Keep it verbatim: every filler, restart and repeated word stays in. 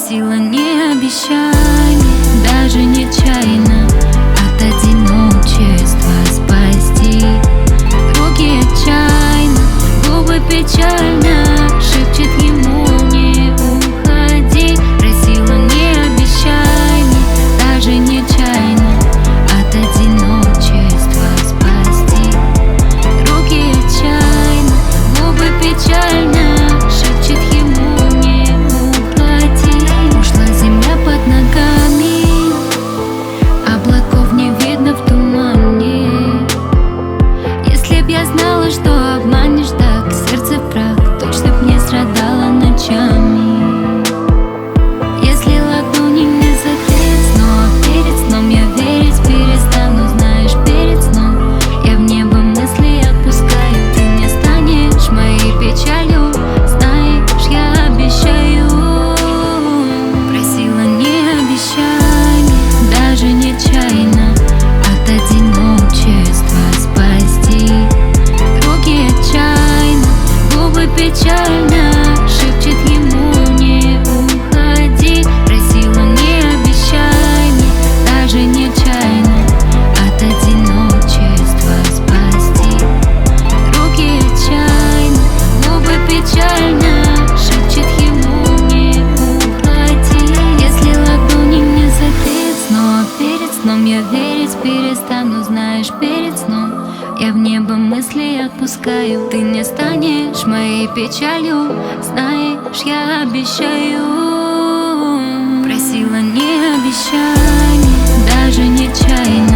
Просила не обещай, даже нечаянно от одиночества спасти. Руки отчаянно, губы печально шепчет ему не уходи. Просила не обещай, даже нечаянно от одиночества спасти. Руки отчаянно, губы печально шепчет ему не уходи. Ушла земля под ногами, облаков не видно в тумане. Если б я знала, что обманешь так сердце в прах, точно б не страдала ночами. Если ладони не закрыть снова перед сном, я верить перестану, знаешь, перед сном я в небо мысли отпускаю. Ты не станешь моей печалью, знаешь, я обещаю. Просила не обещай, даже нечаянно от одиночества спасти. Руки отчаянно, губы печально шепчет ему не уходи. Просила не обещай, даже нечаянно от одиночества спасти. Руки отчаянно, губы печально шепчет ему не уходи. Если ладони не закрыть снова перед сном, я верить перестану, знаешь, перед сном я в небо мысли отпускаю. Ты не станешь моей печалью, знаешь, я обещаю. Просила не обещай, даже нечаянно